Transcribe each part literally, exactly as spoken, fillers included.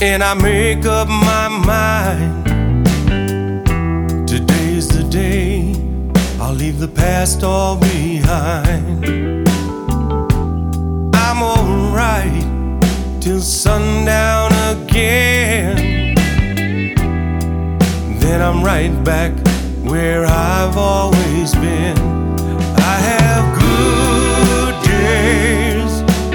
and I make up my mind. Today's the day I'll leave the past all behind. I'm alright till sundown again. Then I'm right back where I've always been. I have good days,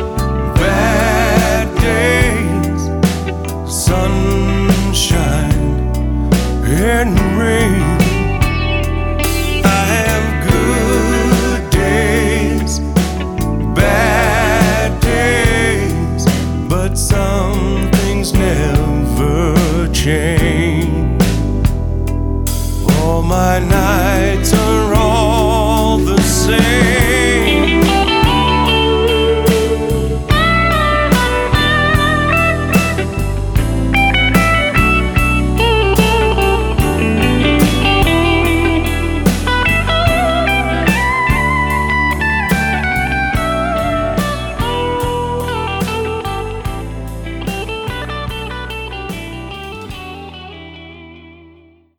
bad days, sunshine and rain.